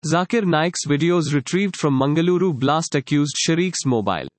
Zakir Naik's videos retrieved from Mangaluru blast accused Shariq's mobile.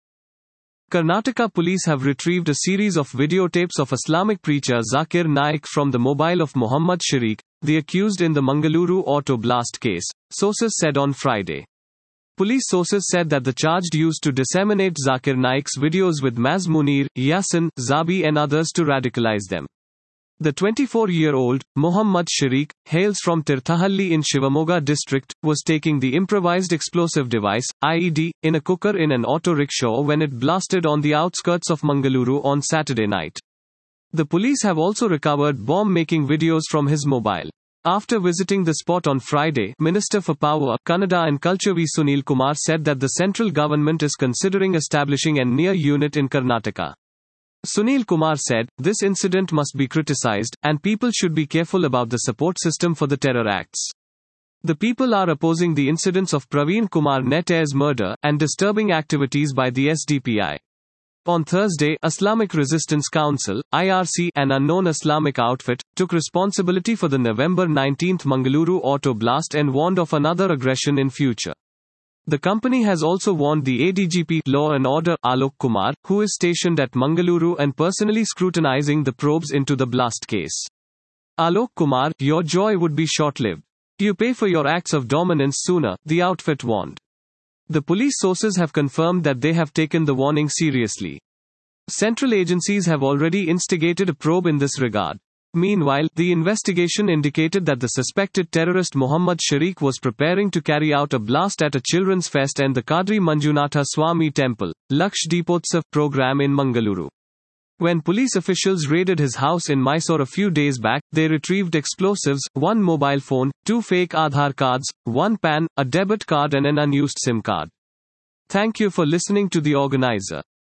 Karnataka police have retrieved a series of videotapes of Islamic preacher Zakir Naik from the mobile of Muhammad Shariq, the accused in the Mangaluru auto blast case, sources said on Friday. Police sources said that the charged used to disseminate Zakir Naik's videos with Maz Munir, Yasin, Zabi and others to radicalize them. The 24-year-old, Muhammad Shariq, hails from Tirthahalli in Shivamogga district, was taking the improvised explosive device, IED, in a cooker in an auto rickshaw when it blasted on the outskirts of Mangaluru on Saturday night. The police have also recovered bomb-making videos from his mobile. After visiting the spot on Friday, Minister for Power, Kannada and Culture V. Sunil Kumar said that the central government is considering establishing an near unit in Karnataka. Sunil Kumar said, "This incident must be criticized, and people should be careful about the support system for the terror acts. The people are opposing the incidents of Praveen Kumar Nettai's murder, and disturbing activities by the SDPI." On Thursday, Islamic Resistance Council, IRC, an unknown Islamic outfit, took responsibility for the November 19 Mangaluru auto blast and warned of another aggression in future. The company has also warned the ADGP, Law and Order, Alok Kumar, who is stationed at Mangaluru and personally scrutinizing the probes into the blast case. Alok Kumar, your joy would be short-lived. You pay for your acts of dominance sooner, the outfit warned. The police sources have confirmed that they have taken the warning seriously. Central agencies have already instigated a probe in this regard. Meanwhile, the investigation indicated that the suspected terrorist Muhammad Shariq was preparing to carry out a blast at a children's fest and the Kadri Manjunatha Swami Temple, Laksh Deepotsav program in Mangaluru. When police officials raided his house in Mysore a few days back, they retrieved explosives, 1 mobile phone, 2 fake Aadhaar cards, 1 PAN, a debit card and an unused SIM card. Thank you for listening to the organizer.